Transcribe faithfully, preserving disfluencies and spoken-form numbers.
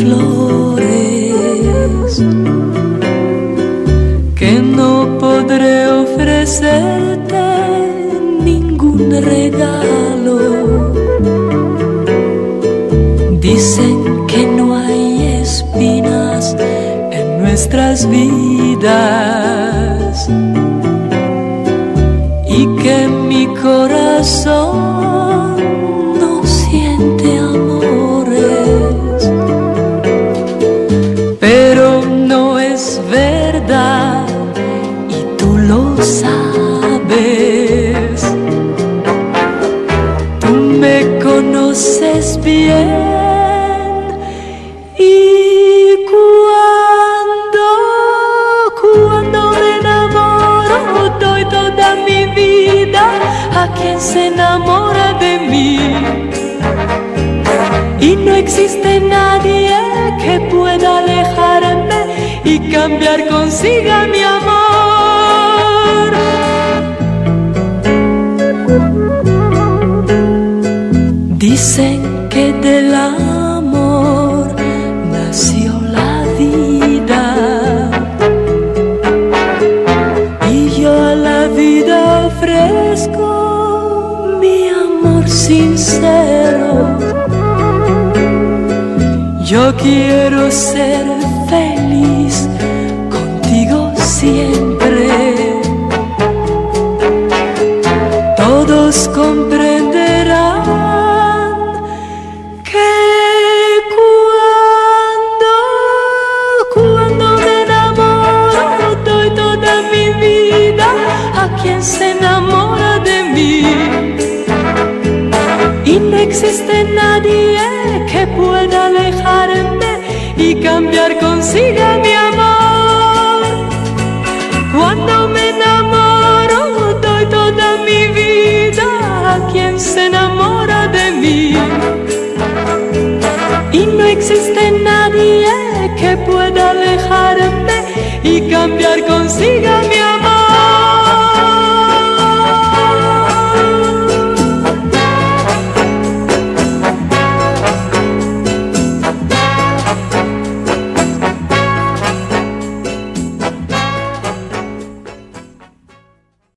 flores que no podré ofrecerte ningún regalo. Dicen que no hay espinas en nuestras vidas y que mi corazón no siente amores, pero no es verdad y tú lo sabes. Tú me conoces bien. A quien se enamora de mí, y no existe nadie que pueda alejarme y cambiar consigo mi amor. Dicen que del amor nació la vida, y yo a la vida ofrezco sincero. Yo quiero ser feliz contigo siempre. Todos comprenderán que cuando, cuando me enamoro, doy toda mi vida a quien se enamora de mí. Y no existe nadie que pueda alejarme y cambiar consigo mi amor. Cuando me enamoro, doy toda mi vida a quien se enamora.